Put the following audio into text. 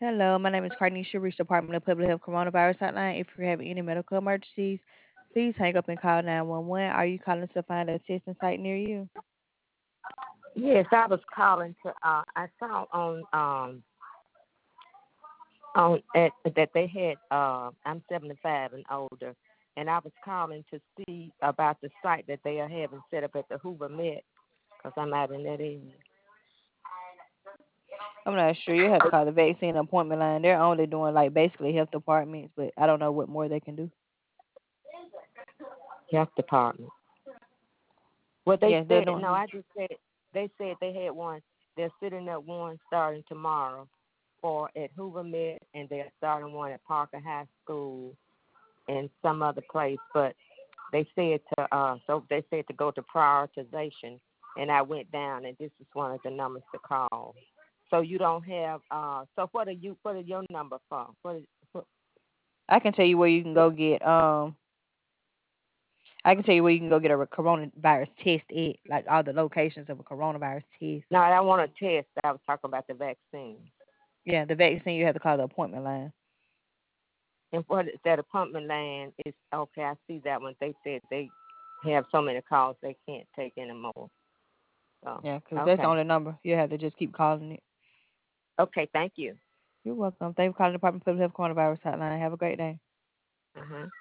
Hello, my name is Carnisha, Reach Department of Public Health Coronavirus Hotline. If you have any medical emergencies, please hang up and call 911. Are you calling to find a testing site near you? Yes, I was calling to. I saw that they had. I'm 75 and older, and I was calling to see about the site that they are having set up at the Hoover Met, because I'm out in that area. I'm not sure. You have to call the vaccine appointment line. They're only doing like basically health departments, but I don't know what more they can do. Health department. Well, they Yes, they're said doing. no. I just said they said they had one. They're sitting up one starting tomorrow for at Hoover Met, and they're starting one at Parker High School and some other place. But they said to go to prioritization, and I went down, and this is one of the numbers to call. So you don't have. So what are your number for? What I can tell you where you can go get. I can tell you where you can go get a coronavirus test at, like all the locations of a coronavirus test. No, I want to test. I was talking about the vaccine. Yeah, the vaccine you have to call the appointment line. And what is that appointment line is okay. I see that one. They said they have so many calls they can't take anymore. So Yeah, 'cause that's the okay, only number. You have to just keep calling it. okay. Thank you. You're welcome. Thank you for calling the Department of Public Health Coronavirus Hotline. Have a great day. Uh huh.